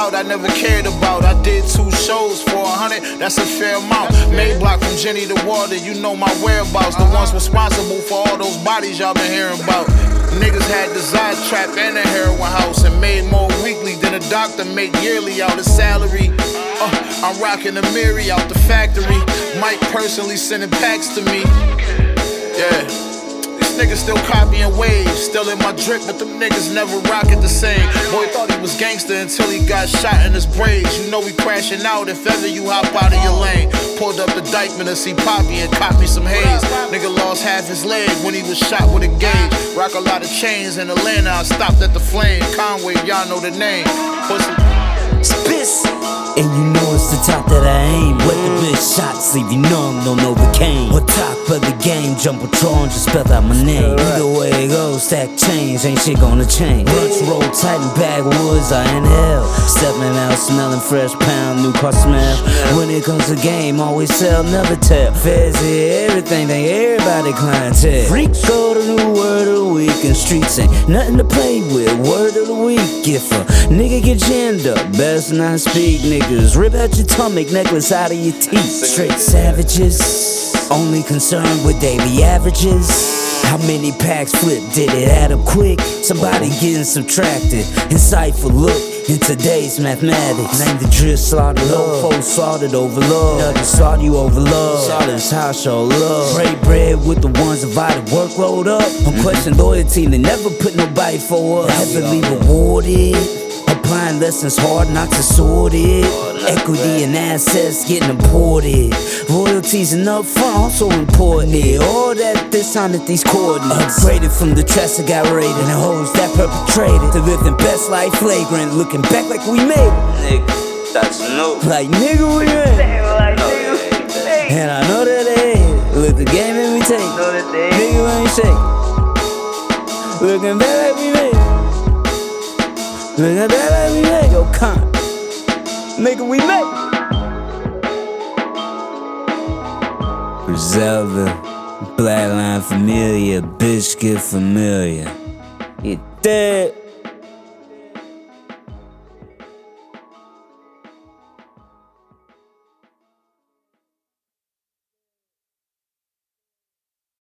out, I never cared about. I did 2 shows for 100, that's a fair amount. Made block from Jenny to Water, you know my whereabouts. The ones responsible for all those bodies y'all been hearing about. Niggas had the Zod trap and a heroin house, and made more weekly than a doctor make yearly out of salary. I'm rocking the Miri out the factory. Mike personally sending packs to me. Yeah, these niggas still copying waves, still in my drip, but them niggas never rock it the same. Boy thought he was gangster until he got shot in his braids. You know we crashing out if ever you hop out of your lane. Pulled up the Dykeman to see Poppy and caught me some haze. Nigga lost half his leg when he was shot with a gauge. Rock a lot of chains in Atlanta, I stopped at the Flame. Conway, y'all know the name. Pussy. Spitz, and you know it's the top that I aim. Wet the bitch shots, leave you numb, don't know the cane. On top of the game, jump Patron, just spell out my name. Either way it goes, stack change, ain't shit gonna change. Lunch roll tight and backwoods, I inhale. Stepping out, smelling fresh pound, new car smell. When it comes to game, always sell, never tell. Feds hear everything, they everybody clientele. Freak go the new word of the week, and streets ain't nothing to play with. Word of the week, if a nigga get ginned up, best not speak. Niggas rip out your tummy, necklace out of your teeth. Straight savages, only concerned with daily averages. How many packs flipped, did it add up quick? Somebody getting subtracted, insightful look in today's mathematics. Name the drill, slaughter low, folks slaughtered over love. Nothing slaughter you over love, Sardin's house show love. Break bread with the ones divided, workload up. Unquestioned loyalty, they never put nobody forward. Heavily rewarded, applying lessons hard not to sort it. Equity and assets getting imported. Royalties and upfront also important. All that this time at these coordinates. Upgraded from the trust that got raided, and the hoes that perpetrated. To live the best life flagrant, looking back like we made it. Nigga, that's no. Like nigga we made it. And I know that they hate it. Look, the game that we take, nigga we ain't shake. Looking back like we made it. Looking back like we made it. Yo, con, nigga we made it. Griselda, Blackline Familia, bitch get familiar. You dead.